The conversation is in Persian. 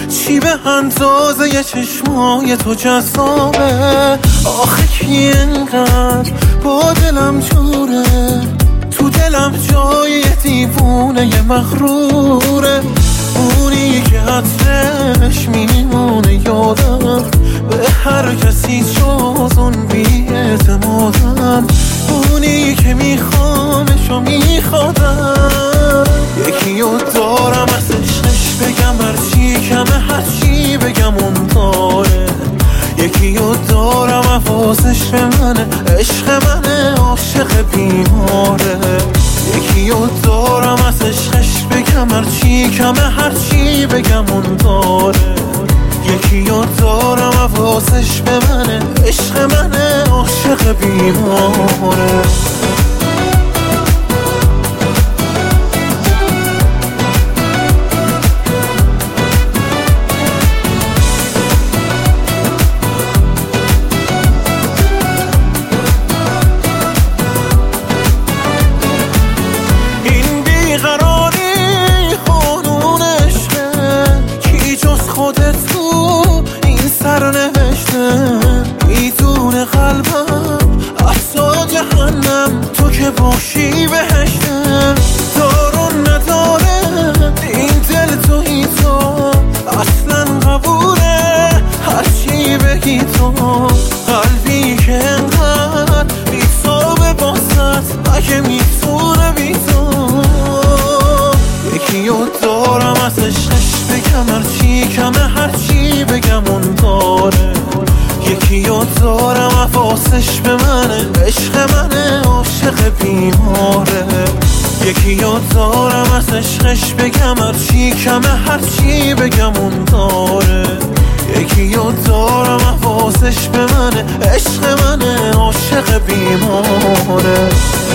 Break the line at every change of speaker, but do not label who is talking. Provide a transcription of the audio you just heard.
چی به اندازه یه چشمای تو جذابه؟ آخه کی انقدر با دلم جوره؟ تو دلم جای یه دیوونه یه مغروره، اونی که عطرش میمونه یادم، به هر کسی جز اون بی‌اعتمادم، اونی که میخوامش و میخوادم. یکی رو دارم از عشقش بگم هرچی کمه، هرچی بگم اون داره. یکی رو دارم حواسش به منه، عشق منه، عاشق بیماره. یکی رو دارم از عشقش بگم هرچی کمه، هرچی بگم اون داره. یکی رو دارم حواسش به منه، عشق منه، عاشق بیماره. خودت تو این سر نوشته، میدونه قلبم حتی جهنم، تو که باشی بهشته. دارون نداره این دل توی تو، اصلا قبوله هرچی بگی تو. قلبی که انقدر بی‌تابه بازت، اگه میتونه بی تو. یکی رو دارم از عشقش بگم هرچی کمه، هرچی بگم اون داره. یکی رو دارم حواسش به منه، عشق منه، عاشق بیماره. یکی رو دارم از عشقش بگم هرچی کمه، هرچی بگم اون داره. یکی رو دارم حواسش به منه، عشق منه، عاشق بیماره.